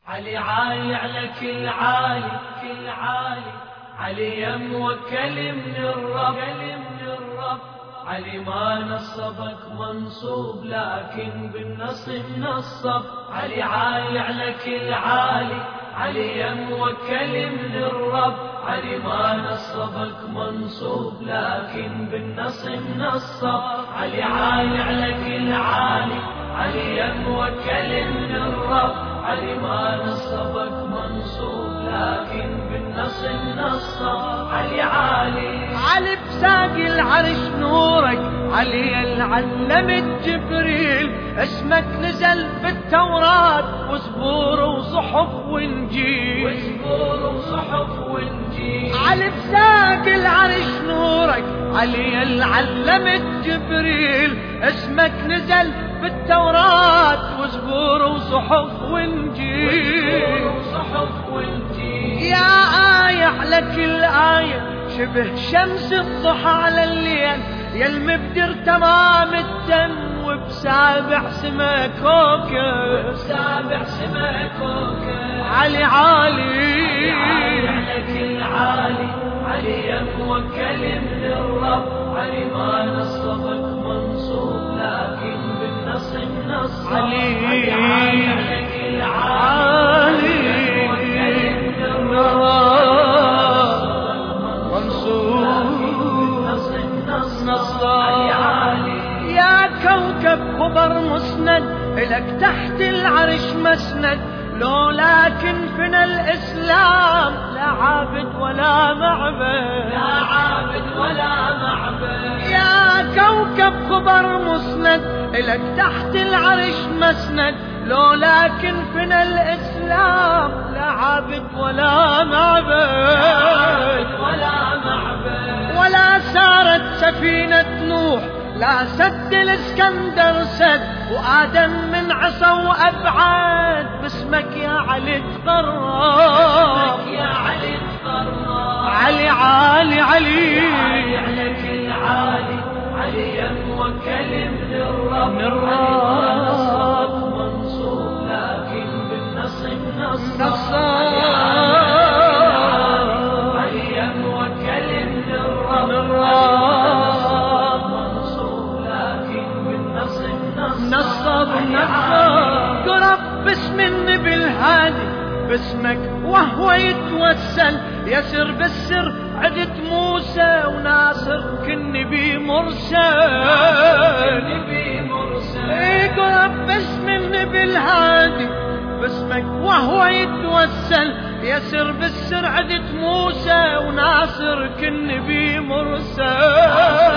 علي عالي على كل عالي كل عالي، علي يا موكل من الرب علي ما نصبك منصوب لكن بالنصب نصب. علي عالي على كل عالي، علي يا موكل من الرب علي ما نصبك منصوب لكن بالنصب نصب. علي عالي على كل عالي، علي يا موكل من الرب علي ما نصبك منصوب لكن بالنصب نصب. علي عالي علي بساق العرش نورك، علي العلم جبريل اسمك نزل بالتوراة وزبور وصحف وانجيل علي بساق العرش نورك، علي العلم جبريل اسمك نزل بالتوراة وزبور وصحف وانجيل يا آية على كل آية شبه شمس الضحى على الليل، يا المبدر تمام التم وبسابع سما كوكب علي عالي على كل عالي، علي يا موكل من الرب علي ما نصبك منصوب لكن بالنصب نصب. علي على كل عالي يا كوكب خضر مسند إلك تحت العرش مسند، لو لكن فينا الإسلام لا عابد ولا معبد يا كوكب خضر مسند إلك تحت العرش مسند، لو لكن فينا الإسلام لا عابد ولا معبد ولا سارت سفينة نوح لا سد الاسكندر سد، وآدم من عصا وأبعاد باسمك يا علي تقرب علي عالي علي على كل عالي، علي يا موكل من الرب منصوب لكن بالنصب نصب. علي يا موكل من الرب نصب قرب باسم النبي الهادي باسمك وهو يتوسل، يسر بالسر عدت موسى وناصر كالنبي مرسل قرب باسم النبي الهادي باسمك وهو يتوسل، يسر بالسر عدت موسى وناصر كالنبي مرسل.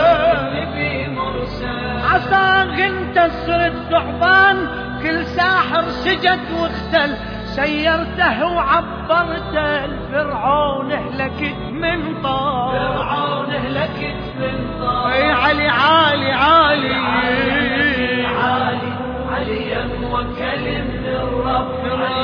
عصاك انت صرت ثعبان كل ساحر سجد واختل، سيرته وعبرته الفرعون هلكت من طار اي علي عالي عالي علي يا موكل من الرب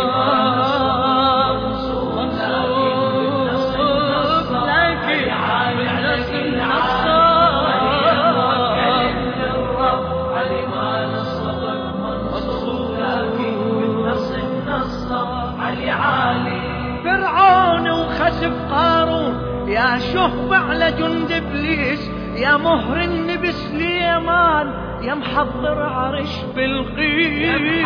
فرعون وخسف قارون يا شهب على جند ابليس، يا مهر النبي سليمان يا محضر عرش بلقيس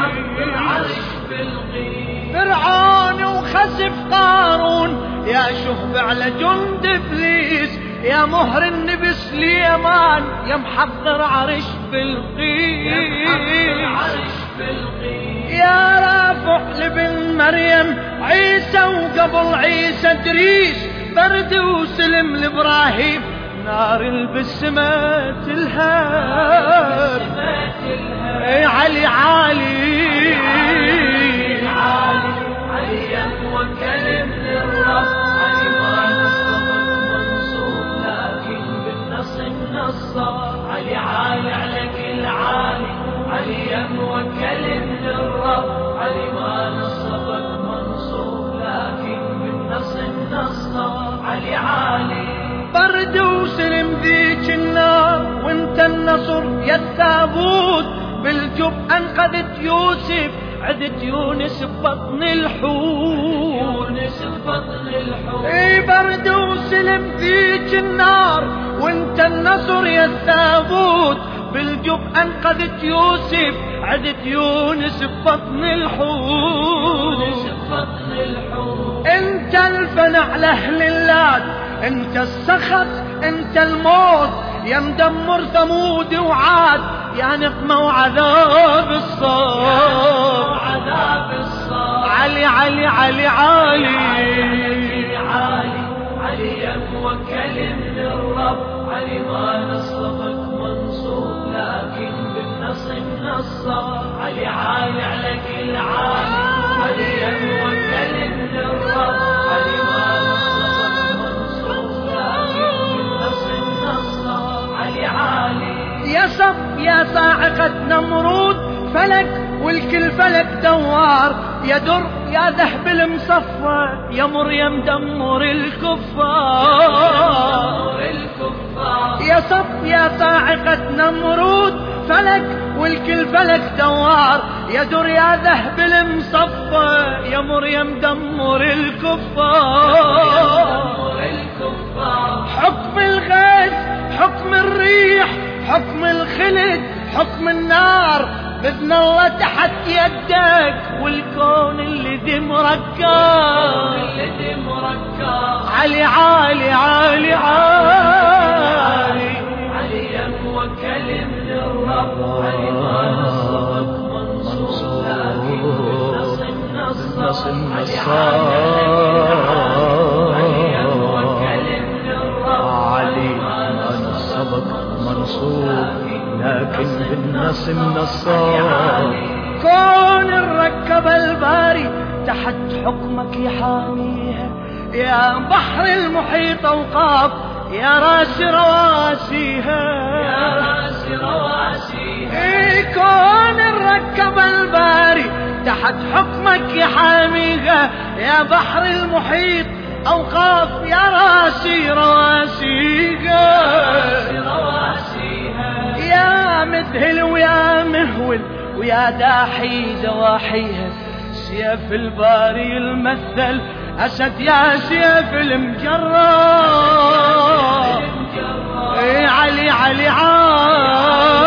فرعون وخسف قارون يا شهب على جند ابليس، يا مهر النبي سليمان يا محضر عرش بلقيس يا رافع لبن مريم عيسى وقبل عيسى ادريس، برد وسلم لابراهيم نار بالسما تلهب اي علي عالي علي يا موكل من الرب علي ما نصبك منصوب لكن بالنصب نصب. علي عالي على كل عالي، علي يا موكل من الرب علي ما نصبك منصوب لكن بالنصب نصب. علي عالي برد وسلم ذيك النار وانت النصر يا التابوت بالجب انقذت يوسف عدت يونس ببطن الحوت، يونس ببطن الحوت. برد وسلم ذيك النار وانت النصر يا الثابوت، بالجب انقذت يوسف عدت يونس ببطن الحوت، يونس ببطن الحوت. انت الفنع لاهل اللات، انت السخط انت الموت، يا مدمر ثمود وعاد، يا نقمة وعذاب الصاد، وعذاب الصاد. علي علي علي علي علي علي موكل من الرب، علي ما نصبك منصوب لكن بالنصب نصب. علي عالي على كل عالي، علي موكل من الرب، علي ما نصبك منصوب لكن بالنصب نصب. علي عالي يا صب يا صاعقة نمرود، فلك والكل فلك دوار، يا در يا ذهب المصفى، يا مريم دمر الكفار، يا صب يا صاعقة نمرود، فلك والكل فلك دوار، يا در يا ذهب المصفى، يا مريم دمر الكفار. حكم الغيث حكم الريح حكم الخلد حكم النار، بإذن الله تحت يدك والكون اللي دي مركب. علي عالي عالي عالي علي موكل من الرب، علي ما نصبك منصوب لكن بالنصب نصب. علي موكل من الرب، علي ما نصبك منصوب لكن بالنصب نصاب. كون الركب الباري تحت حكمك يحاميها، يا بحر المحيط اوقاف يا راس رواسيها، يا راس رواسيها. كون الركب الباري تحت حكمك يحاميها، يا بحر المحيط اوقاف يا راسي رواسيها، يا مذهل ويا مهول ويا داحي دواحيها، سيف الباري المثل أسد يا سيف المجرى. علي علي عالي